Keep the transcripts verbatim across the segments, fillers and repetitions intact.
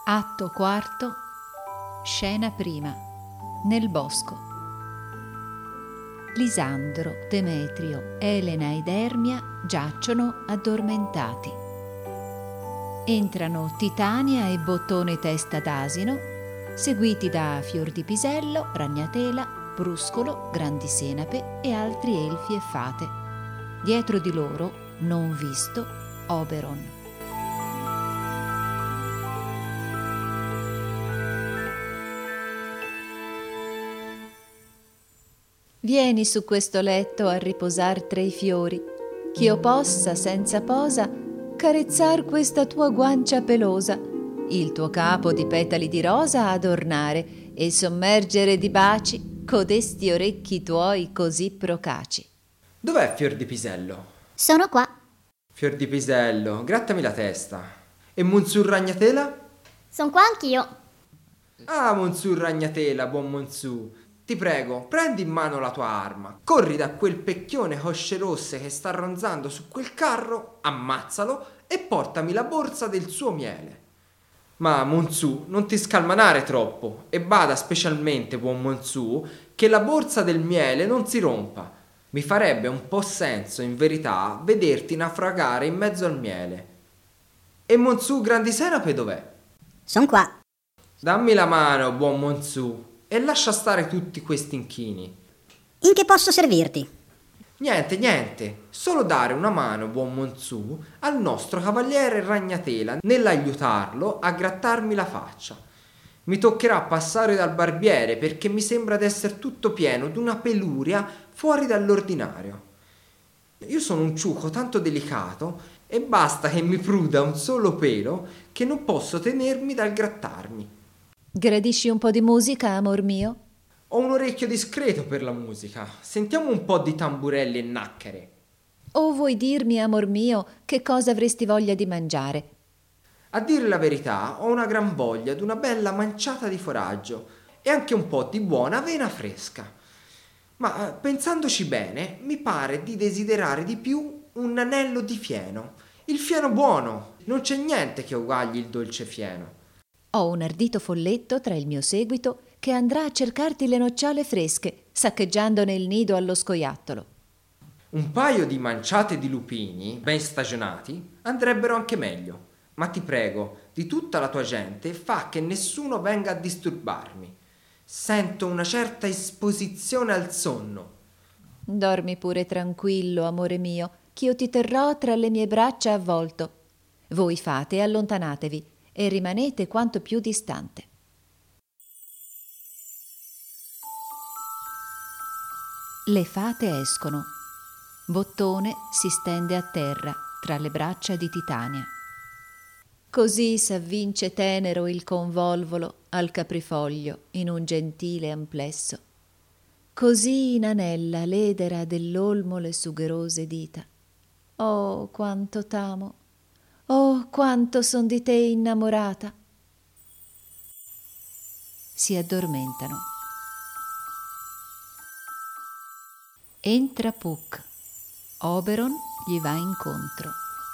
Atto quarto, scena prima, nel bosco. Lisandro, Demetrio, Elena ed Ermia giacciono addormentati. Entrano Titania e Bottone Testa d'Asino, seguiti da Fiordipisello, Ragnatela, Bruscolo, Grandisenape e altri elfi e fate. Dietro di loro, non visto, Oberon. Vieni su questo letto a riposar tra i fiori, ch'io possa, senza posa, carezzar questa tua guancia pelosa, il tuo capo di petali di rosa adornare e sommergere di baci codesti orecchi tuoi così procaci. Dov'è Fiordipisello? Sono qua. Fiordipisello, grattami la testa. E Monsur Ragnatela? Sono qua anch'io. Ah, Monsur Ragnatela, buon Monsù. Ti prego, prendi in mano la tua arma, corri da quel pecchione cosce rosse che sta ronzando su quel carro, ammazzalo e portami la borsa del suo miele. Ma Monsù, non ti scalmanare troppo e bada specialmente, buon Monsù, che la borsa del miele non si rompa. Mi farebbe un po' senso, in verità, vederti naufragare in mezzo al miele. E Monsù Grandisenape dov'è? Sono qua. Dammi la mano, buon Monsù. E lascia stare tutti questi inchini. In che posso servirti? Niente, niente, solo dare una mano, buon Monsù, al nostro cavaliere Ragnatela nell'aiutarlo a grattarmi la faccia. Mi toccherà passare dal barbiere perché mi sembra d'essere tutto pieno d'una peluria fuori dall'ordinario. Io sono un ciuco tanto delicato e basta che mi pruda un solo pelo che non posso tenermi dal grattarmi. Gradisci un po' di musica, amor mio? Ho un orecchio discreto per la musica. Sentiamo un po' di tamburelli e nacchere. O vuoi dirmi, amor mio, che cosa avresti voglia di mangiare? A dire la verità, ho una gran voglia d'una bella manciata di foraggio e anche un po' di buona avena fresca. Ma pensandoci bene, mi pare di desiderare di più un anello di fieno. Il fieno buono! Non c'è niente che uguagli il dolce fieno. Ho un ardito folletto tra il mio seguito che andrà a cercarti le nocciole fresche, saccheggiandone il nido allo scoiattolo. Un paio di manciate di lupini, ben stagionati, andrebbero anche meglio. Ma ti prego, di tutta la tua gente, fa che nessuno venga a disturbarmi. Sento una certa esposizione al sonno. Dormi pure tranquillo, amore mio, ch'io ti terrò tra le mie braccia avvolto. Voi fate, allontanatevi e rimanete quanto più distante. Le fate escono. Bottone si stende a terra tra le braccia di Titania. Così s'avvince tenero il convolvolo al caprifoglio in un gentile amplesso. Così inanella l'edera dell'olmo le sugherose dita. Oh, quanto t'amo! Oh, quanto son di te innamorata! Si addormentano. Entra Puck. Oberon gli va incontro.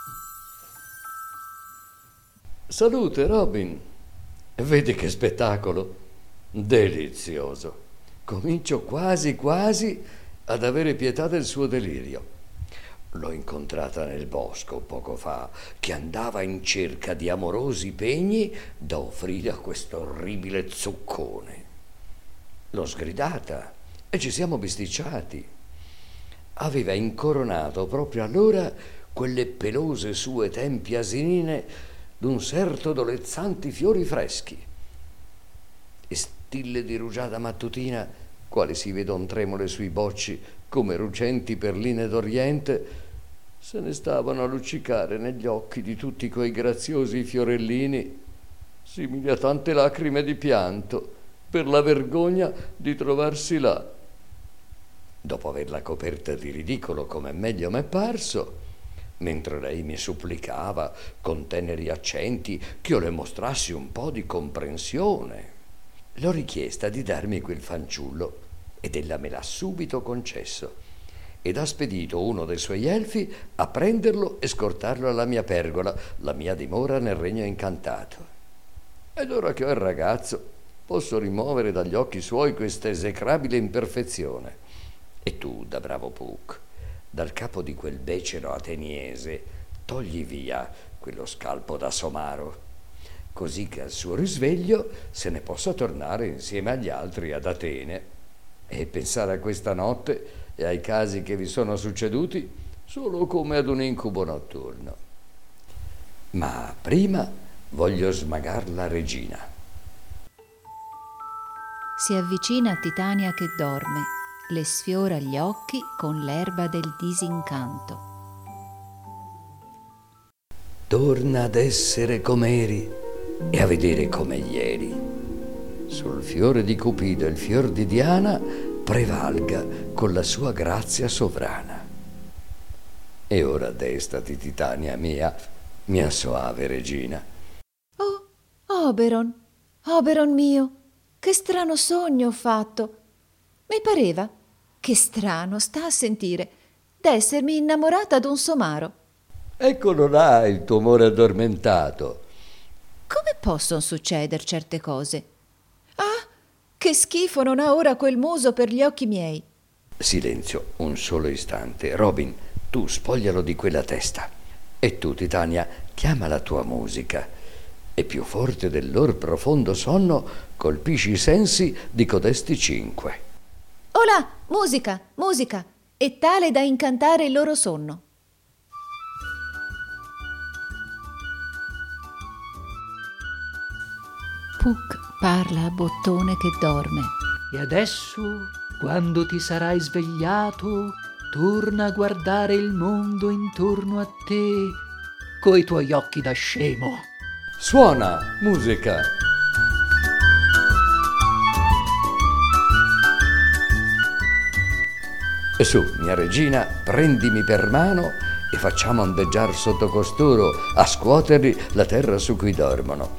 Salute, Robin. Vedi che spettacolo? Delizioso. Comincio quasi quasi ad avere pietà del suo delirio. L'ho incontrata nel bosco poco fa, che andava in cerca di amorosi pegni da offrire a questo orribile zuccone. L'ho sgridata e ci siamo bisticciati. Aveva incoronato proprio allora quelle pelose sue tempie asinine d'un serto d'olezzanti fiori freschi. E stille di rugiada mattutina, quali si vedon tremole sui bocci come ruggenti perline d'Oriente, se ne stavano a luccicare negli occhi di tutti quei graziosi fiorellini, simili a tante lacrime di pianto, per la vergogna di trovarsi là. Dopo averla coperta di ridicolo come meglio m'è parso, mentre lei mi supplicava con teneri accenti che io le mostrassi un po' di comprensione, l'ho richiesta di darmi quel fanciullo ed ella me l'ha subito concesso ed ha spedito uno dei suoi elfi a prenderlo e scortarlo alla mia pergola, la mia dimora nel regno incantato. Ed ora che ho il ragazzo, posso rimuovere dagli occhi suoi questa esecrabile imperfezione. E tu, da bravo Puck, dal capo di quel becero ateniese, togli via quello scalpo da somaro, così che al suo risveglio se ne possa tornare insieme agli altri ad Atene e pensare a questa notte e ai casi che vi sono succeduti solo come ad un incubo notturno. Ma prima voglio smagar la regina. Si avvicina a Titania che dorme, le sfiora gli occhi con l'erba del disincanto. Torna ad essere com'eri e a vedere come ieri. Sul fiore di Cupido il fior di Diana prevalga con la sua grazia sovrana. E ora destati, Titania mia, mia soave regina. Oh, Oberon, Oberon mio, che strano sogno ho fatto. Mi pareva, che strano, sta a sentire, d'essermi innamorata d'un somaro. Eccolo là il tuo amore addormentato. Come possono succedere certe cose? Ah, che schifo non ha ora quel muso per gli occhi miei. Silenzio, un solo istante. Robin, tu spoglialo di quella testa. E tu, Titania, chiama la tua musica. E più forte del lor profondo sonno colpisci i sensi di codesti cinque. Olà, musica, musica, e tale da incantare il loro sonno. Puck parla a Bottone che dorme. E adesso, quando ti sarai svegliato, torna a guardare il mondo intorno a te coi tuoi occhi da scemo. Suona, musica! E su, mia regina, prendimi per mano e facciamo ondeggiar sotto costoro, a scuoterli la terra su cui dormono.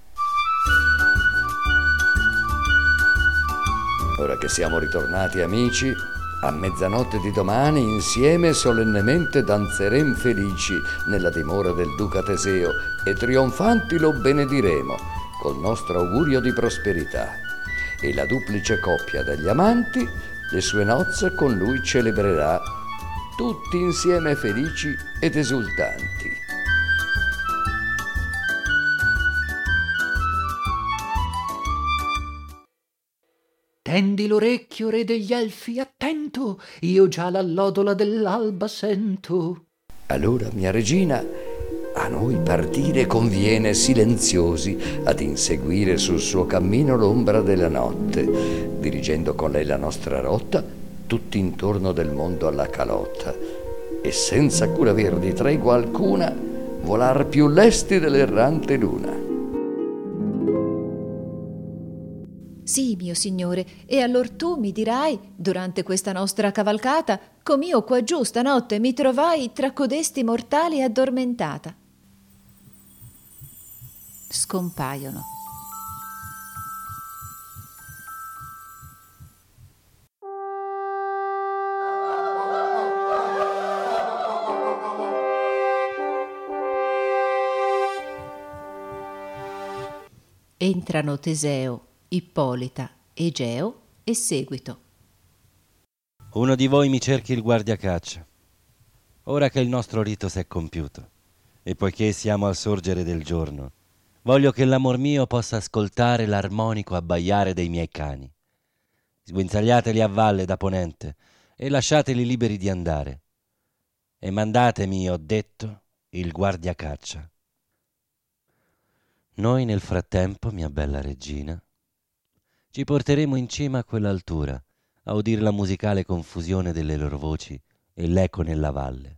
Ora che siamo ritornati amici, a mezzanotte di domani insieme solennemente danzeremo felici nella dimora del duca Teseo e trionfanti lo benediremo col nostro augurio di prosperità. E la duplice coppia degli amanti le sue nozze con lui celebrerà, tutti insieme felici ed esultanti. Tendi l'orecchio, re degli elfi, attento, io già l'allodola dell'alba sento. Allora, mia regina, a noi partire conviene silenziosi ad inseguire sul suo cammino l'ombra della notte, dirigendo con lei la nostra rotta tutti intorno del mondo alla calotta, e senza cura aver di tregua alcuna volar più lesti dell'errante luna. Sì, mio signore, e allor tu mi dirai, durante questa nostra cavalcata, com'io qua giù stanotte mi trovai tra codesti mortali addormentata. Scompaiono. Entrano Teseo, Ippolita, Egeo e seguito. Uno di voi mi cerchi il guardiacaccia. Ora che il nostro rito s'è compiuto, e poiché siamo al sorgere del giorno, voglio che l'amor mio possa ascoltare l'armonico abbaiare dei miei cani. Sguinzagliateli a valle da ponente e lasciateli liberi di andare. E mandatemi, ho detto, il guardiacaccia. Noi nel frattempo, mia bella regina, ci porteremo in cima a quell'altura, a udir la musicale confusione delle loro voci e l'eco nella valle.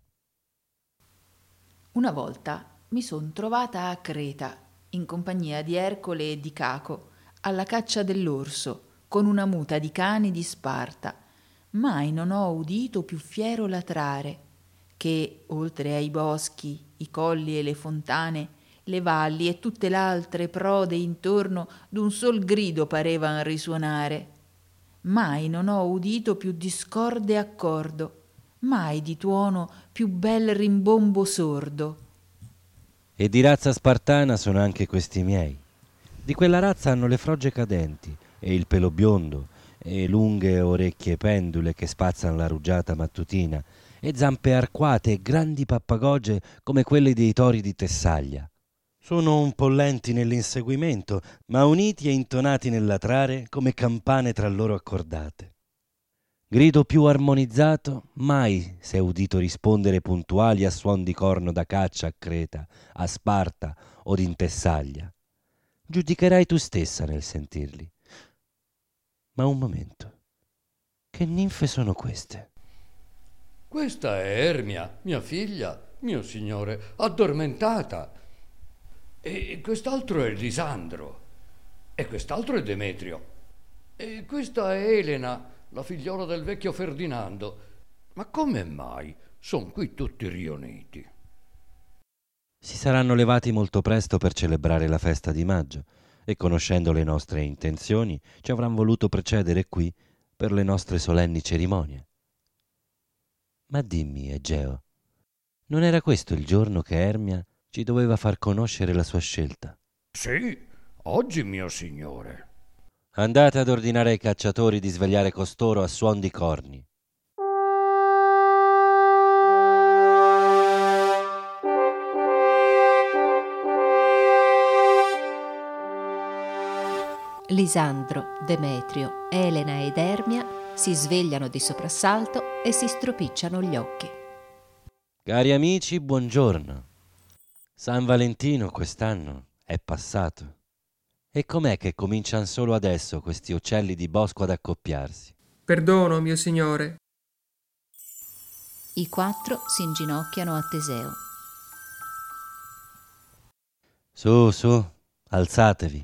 Una volta mi son trovata a Creta, in compagnia di Ercole e di Caco, alla caccia dell'orso, con una muta di cani di Sparta. Mai non ho udito più fiero latrare, che, oltre ai boschi, i colli e le fontane, le valli e tutte l'altre prode intorno d'un sol grido parevan risuonare. Mai non ho udito più discorde accordo, mai di tuono più bel rimbombo sordo. E di razza spartana sono anche questi miei, Di quella razza hanno le froge cadenti e il pelo biondo e lunghe orecchie pendule che spazzano la rugiada mattutina e zampe arcuate e grandi pappagoge come quelle dei tori di Tessaglia. Sono un po' lenti nell'inseguimento, ma uniti e intonati nel latrare come campane tra loro accordate. Grido più armonizzato mai s'è udito rispondere puntuali a suon di corno da caccia a Creta, a Sparta od in Tessaglia. Giudicherai tu stessa nel sentirli. Ma un momento. Che ninfe sono queste? Questa è Ermia, mia figlia, mio signore, addormentata. E quest'altro è Lisandro. E quest'altro è Demetrio. E questa è Elena, la figliola del vecchio Ferdinando. Ma come mai son qui tutti riuniti? Si saranno levati molto presto per celebrare la festa di maggio e, conoscendo le nostre intenzioni, ci avranno voluto precedere qui per le nostre solenni cerimonie. Ma dimmi, Egeo, non era questo il giorno che Ermia ci doveva far conoscere la sua scelta? Sì, oggi, mio signore. Andate ad ordinare ai cacciatori di svegliare costoro a suon di corni. Lisandro, Demetrio, Elena ed Ermia si svegliano di soprassalto e si stropicciano gli occhi. Cari amici, buongiorno. San Valentino quest'anno è passato. E com'è che cominciano solo adesso questi uccelli di bosco ad accoppiarsi? Perdono, mio signore. I quattro si inginocchiano a Teseo. Su, su, alzatevi.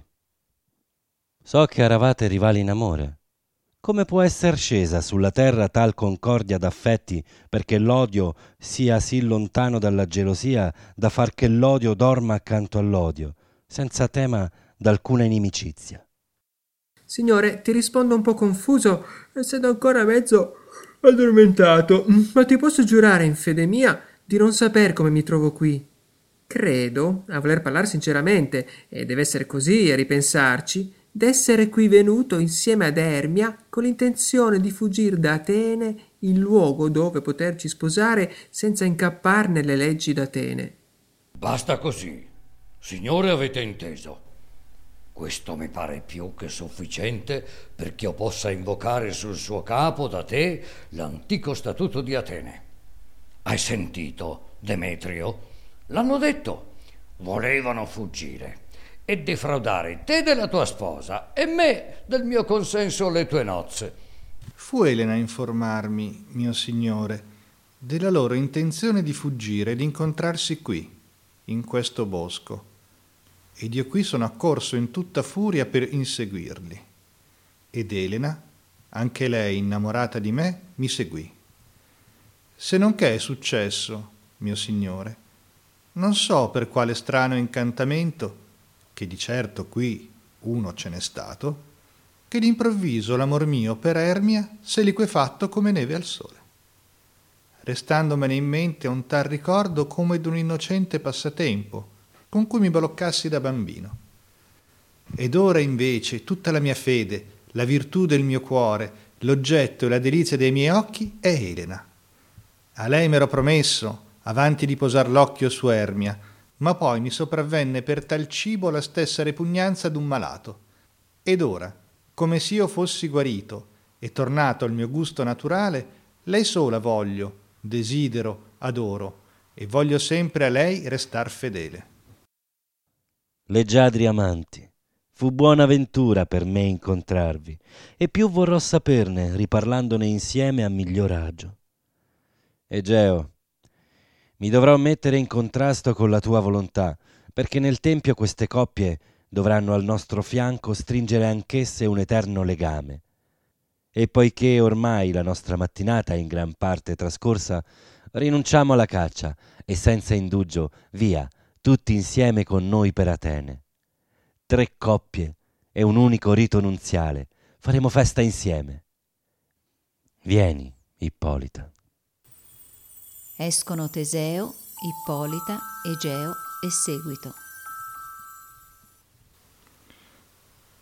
So che eravate rivali in amore. Come può esser scesa sulla terra tal concordia d'affetti perché l'odio sia sì lontano dalla gelosia da far che l'odio dorma accanto all'odio, senza tema d'alcuna inimicizia? Signore, ti rispondo un po' confuso, essendo ancora mezzo addormentato, ma ti posso giurare in fede mia di non saper come mi trovo qui. Credo, a voler parlare sinceramente, e deve essere così a ripensarci, d'essere qui venuto insieme ad Ermia con l'intenzione di fuggir da Atene in luogo dove poterci sposare senza incappar nelle leggi d'Atene. Basta così. Signore, avete inteso. Questo mi pare più che sufficiente perché io possa invocare sul suo capo da te l'antico statuto di Atene. Hai sentito, Demetrio? L'hanno detto. Volevano fuggire e defraudare te della tua sposa e me del mio consenso alle tue nozze. Fu Elena a informarmi, mio signore, della loro intenzione di fuggire e di incontrarsi qui, in questo bosco, ed io qui sono accorso in tutta furia per inseguirli. Ed Elena, anche lei innamorata di me, mi seguì. Se non che è successo, mio signore, non so per quale strano incantamento, che di certo qui uno ce n'è stato, che d'improvviso l'amor mio per Ermia s'è liquefatto come neve al sole, restandomene in mente un tal ricordo come d'un innocente passatempo con cui mi bloccassi da bambino. Ed ora invece tutta la mia fede, la virtù del mio cuore, l'oggetto e la delizia dei miei occhi è Elena. A lei m'ero promesso avanti di posar l'occhio su Ermia, ma poi mi sopravvenne per tal cibo la stessa repugnanza d'un malato. Ed ora, come s'io fossi guarito e tornato al mio gusto naturale, lei sola voglio, desidero, adoro, e voglio sempre a lei restar fedele. Leggiadri amanti, fu buona ventura per me incontrarvi, e più vorrò saperne, riparlandone insieme a miglior agio. Egeo, mi dovrò mettere in contrasto con la tua volontà, perché nel tempio queste coppie dovranno al nostro fianco stringere anch'esse un eterno legame. E poiché ormai la nostra mattinata è in gran parte trascorsa, rinunciamo alla caccia e senza indugio, via, tutti insieme con noi per Atene. Tre coppie e un unico rito nuziale, faremo festa insieme. Vieni, Ippolita. Escono Teseo, Ippolita, Egeo e seguito.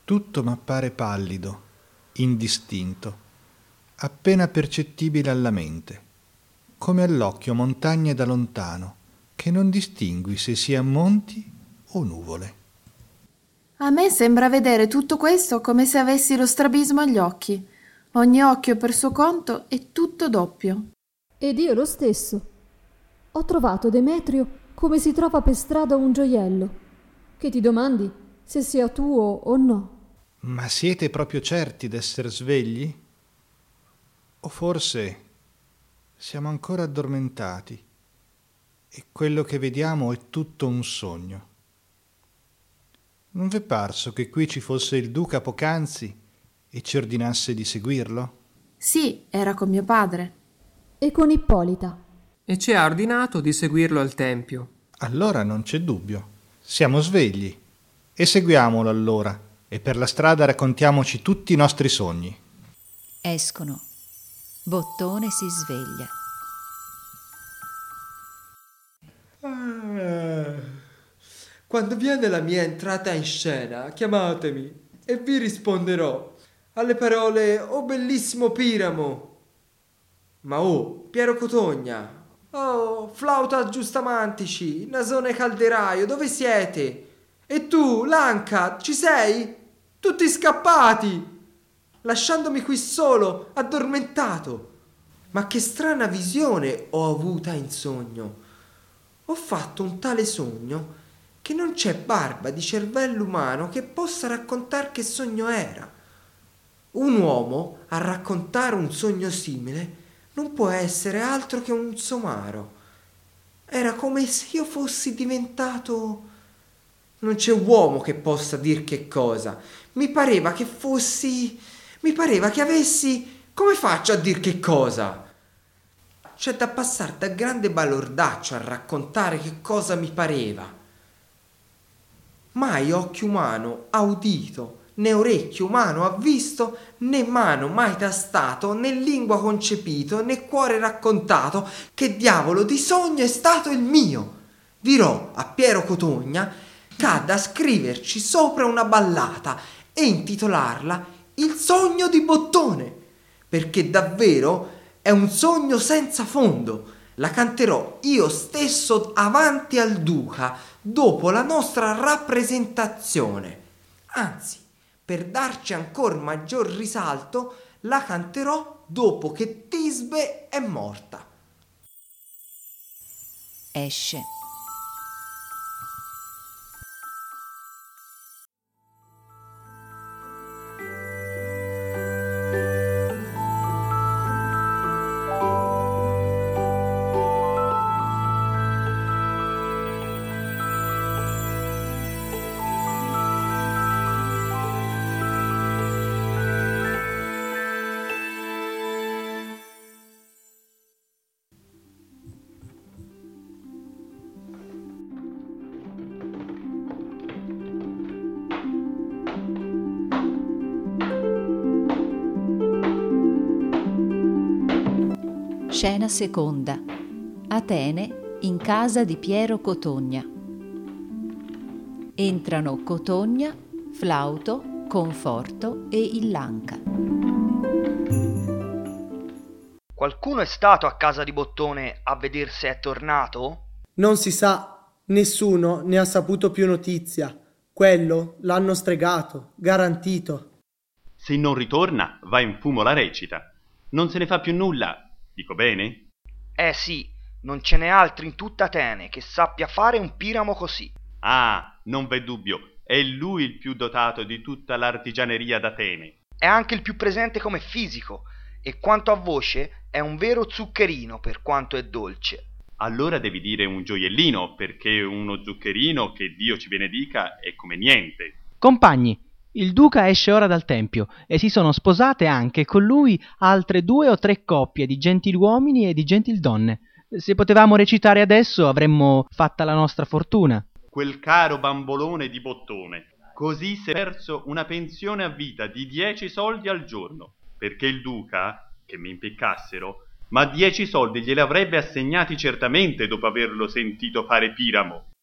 Tutto m'appare pallido, indistinto, appena percettibile alla mente, come all'occhio montagne da lontano, che non distingui se sia monti o nuvole. A me sembra vedere tutto questo come se avessi lo strabismo agli occhi. Ogni occhio per suo conto è tutto doppio. Ed io lo stesso. Ho trovato Demetrio come si trova per strada un gioiello, che ti domandi se sia tuo o no. Ma siete proprio certi d'esser svegli? O forse siamo ancora addormentati e quello che vediamo è tutto un sogno? Non v'è parso che qui ci fosse il duca poc'anzi e ci ordinasse di seguirlo? Sì, era con mio padre. E con Ippolita. E ci ha ordinato di seguirlo al tempio. Allora non c'è dubbio. Siamo svegli. E seguiamolo allora, e per la strada raccontiamoci tutti i nostri sogni. Escono. Bottone si sveglia. Ah, quando viene la mia entrata in scena, chiamatemi e vi risponderò alle parole "Oh bellissimo Piramo", ma oh Piero Cotogna, oh flauto aggiustamantici, nasone calderaio, dove siete? E tu, Lanca, ci sei? Tutti scappati, lasciandomi qui solo, addormentato. Ma che strana visione ho avuta in sogno. Ho fatto un tale sogno che non c'è barba di cervello umano che possa raccontare che sogno era. Un uomo a raccontare un sogno simile non può essere altro che un somaro. Era come se io fossi diventato... Non c'è uomo che possa dir che cosa. Mi pareva che fossi... Mi pareva che avessi... Come faccio a dir che cosa? C'è da passare da grande balordaccio a raccontare che cosa mi pareva. Mai occhio umano ha udito, né orecchio umano ha visto, né mano mai tastato, né lingua concepito, né cuore raccontato che diavolo di sogno è stato il mio. Dirò a Piero Cotogna c'ha scriverci sopra una ballata e intitolarla Il sogno di Bottone, perché davvero è un sogno senza fondo. La canterò io stesso avanti al duca dopo la nostra rappresentazione. Anzi, per darci ancor maggior risalto, la canterò dopo che Tisbe è morta. Esce. Scena seconda. Atene in casa di Piero Cotogna. Entrano Cotogna, Flauto, Conforto e il Lanca. Qualcuno è stato a casa di Bottone a vedere se è tornato? Non si sa, nessuno ne ha saputo più notizia. Quello l'hanno stregato, garantito. Se non ritorna, va in fumo la recita. Non se ne fa più nulla. Dico bene? Eh sì, non ce n'è altri in tutta Atene che sappia fare un Piramo così. Ah, non v'è dubbio, è lui il più dotato di tutta l'artigianeria d'Atene. È anche il più presente come fisico, e quanto a voce è un vero zuccherino per quanto è dolce. Allora devi dire un gioiellino, perché uno zuccherino, che Dio ci benedica, è come niente. Compagni, il duca esce ora dal tempio e si sono sposate anche con lui altre due o tre coppie di gentiluomini e di gentildonne. Se potevamo recitare adesso avremmo fatta la nostra fortuna. Quel caro bambolone di Bottone, così si è perso una pensione a vita di dieci soldi al giorno, perché il duca, che mi impiccassero, ma dieci soldi glieli avrebbe assegnati certamente dopo averlo sentito fare Piramo.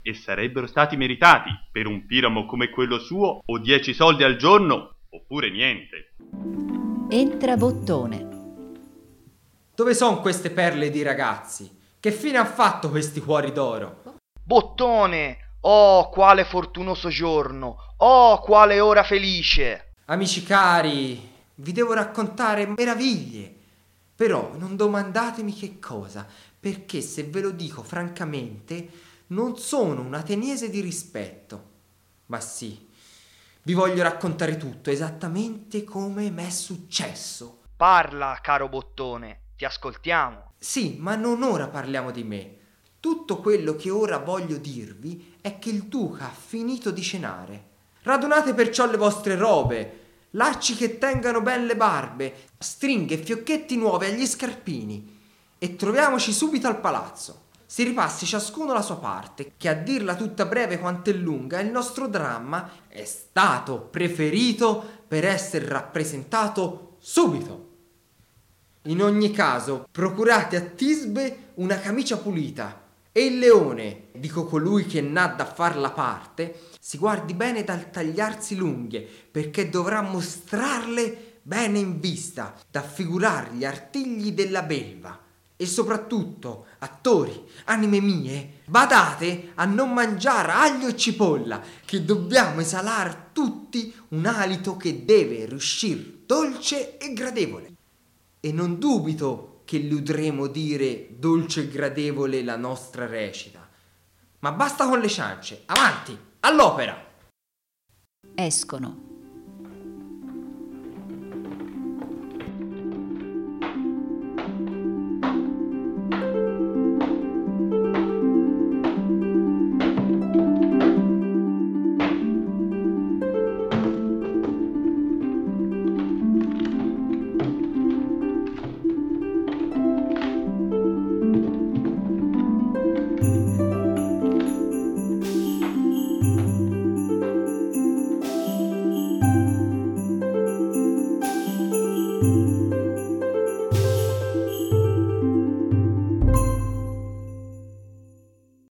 e sarebbero stati meritati per un Piramo come quello suo, o dieci soldi al giorno oppure niente. Entra Bottone. Dove sono queste perle di ragazzi? Che fine ha fatto questi cuori d'oro? Bottone, oh quale fortunoso giorno, oh quale ora felice. Amici cari, vi devo raccontare meraviglie, però non domandatemi che cosa, perché se ve lo dico francamente non sono un ateniese di rispetto. Ma sì, vi voglio raccontare tutto esattamente come m'è successo. Parla, caro Bottone, ti ascoltiamo. Sì, ma non ora parliamo di me. Tutto quello che ora voglio dirvi è che il duca ha finito di cenare. Radunate perciò le vostre robe, lacci che tengano ben le barbe, stringhe e fiocchetti nuovi agli scarpini, e troviamoci subito al palazzo. Si ripassi ciascuno la sua parte, che a dirla tutta breve quanto è lunga, il nostro dramma è stato preferito per essere rappresentato subito. In ogni caso, procurate a Tisbe una camicia pulita, e il leone, dico colui che n'ha da far la parte, si guardi bene dal tagliarsi l'unghie, perché dovrà mostrarle bene in vista, da figurar gli artigli della belva. E soprattutto, attori, anime mie, badate a non mangiare aglio e cipolla, che dobbiamo esalar tutti un alito che deve riuscir dolce e gradevole. E non dubito che le udremo dire dolce e gradevole la nostra recita. Ma basta con le ciance, avanti, all'opera! Escono.